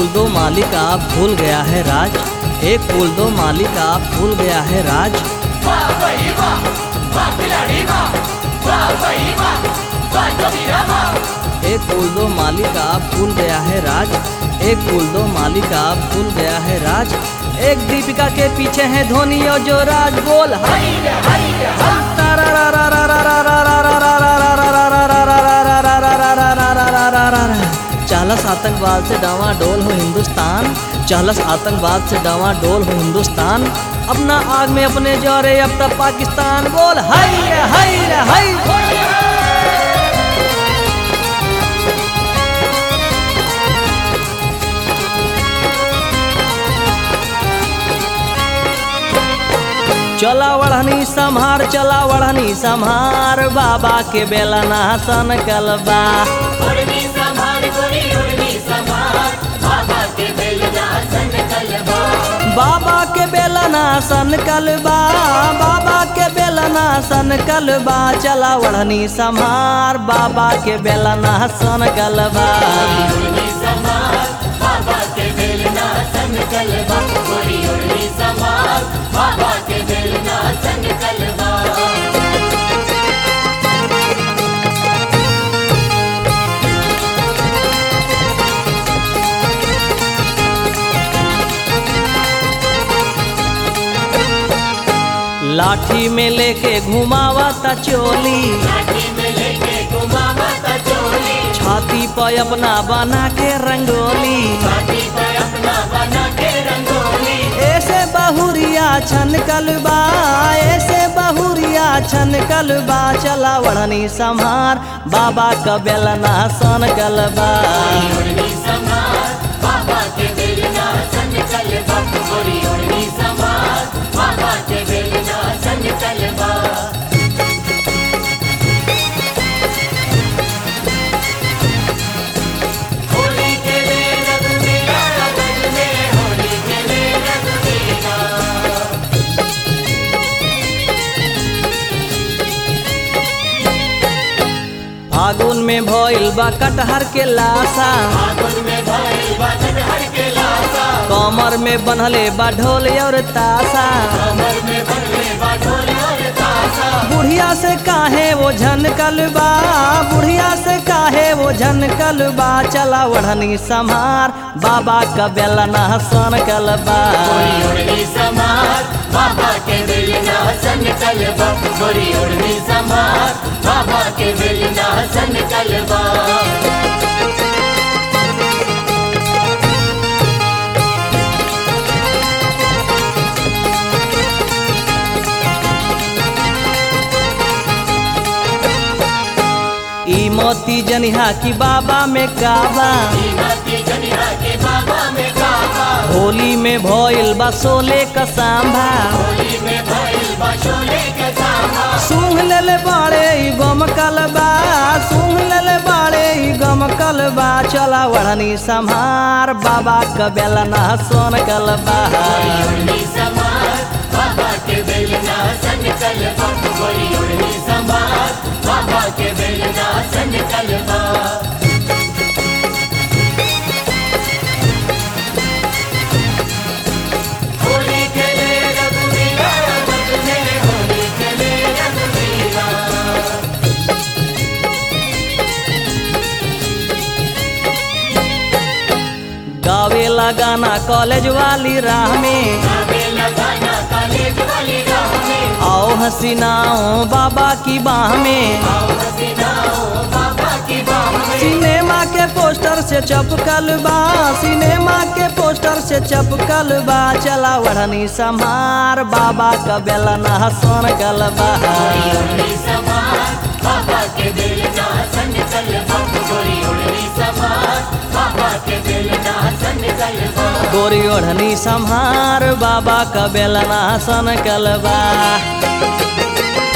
फूल दो मालिक आप भूल गया है राज, एक फूल दो मालिक आप भूल गया है राज। वाह भाई वाह, वाह खिलाड़ी वाह, वाह भाई वाह, वाह जोगीरा वाह। एक फूल दो मालिक आप भूल गया है राज, एक फूल दो मालिक आप भूल गया है राज। एक दीपिका के पीछे है धोनी और जो राज बोल हाय रे हाय रे हाय। चालस आतंकवाद से डावाडोल हो हिंदुस्तान, चालस आतंकवाद से डावाडोल हो हिंदुस्तान। अपना आग में अपने जोरे अब तक पाकिस्तान बोल हाय रे हाय रे हाय। चला वढ़नी संहार, चला वढ़नी संहार, बाबा के बेलना सन कलबा। उड़नी संभार गोरी उड़नी संभार, बाबा के बेलना सन कलबा। बाबा के बेलना सन कलबा, बाबा के बेलना सन कलबा। चला वढ़नी संहार, बाबा के बेलना सन कलबा। उड़नी संभार, बाबा के बेलना सन कलबा। गोरी उड़नी संभार, बाबा के बेलना सन कलबा। लाठी में लेके घुमावता चोली, लाठी में लेके घुमावता चोली। छाती पर अपना बना के रंगोली। छाती पर अपना बना के रंगोली। ऐसे बहुरिया छन कलबा, ऐसे बहुरिया छन कलबा। चला वढ़नी संहार, बाबा का बेलना सन कलबा। उड़नी संभार, बाबा के बेलना सन कलबा। गोरी उड़नी संभार, बाबा के बेलना सन कलबा। होली के लिए रघुवीरा, रंग में होली के लिए रघुवीरा। फागुन में भइल बा कटहर के लाशा, फागुन में भइल बा कटहर के लाशा। कमर में बन्हले बा ढोल और ताशा। कमर में बंधले बा ढोल और ताशा। बुढ़िया से काहे वो झन कलबा, बुढ़िया से काहे वो झन कलबा। चला वढ़नी संहार, बाबा का बेलना सन कलबा। गोरी उड़नी संभार, बाबा के बेलना सन कलबा। गोरी उड़नी संभार, बाबा के बेलना सन कलबा। ई मोती जनिहा की बाबा में काबा, कीमती जनिया के बाबा में काबा। होली में भइल बा सोले का सांभा। होली में भइल बा शोले के सांभा। सूंघ लेले बाड़े ई गम कलबा, सूंघ लेले बाड़े ई गम कलबा। चला वढ़नी संहार, बाबा का बेलना सन कलबा। उड़नी संभार, बाबा के बेलना सन कलबा। गोरी उड़नी संभार, बाबा के बेलना सन कलबा। होली के लिए रघुवीरा, रंग में होली के लिए रघुवीरा। गावेला गाना कॉलेज वाली राह में, गावे लगाना कॉलेज वाली राह में। आओ हसीनाओं बाबा की बाह में। आओ हसीनाओं बाबा की बाह में। सिनेमा के पोस्टर से चपकल बा, सिनेमा के पोस्टर से चपकल बा। चला वढ़नी संहार, बाबा का बेलना सन कलबा। उड़नी संभार, बाबा के बेलना सन कलबा। गोरी उड़नी संभार, बाबा के बेलना सन कलबा। गोरी ओढ़नी संहार, बाबा का बेलना सन कलबा।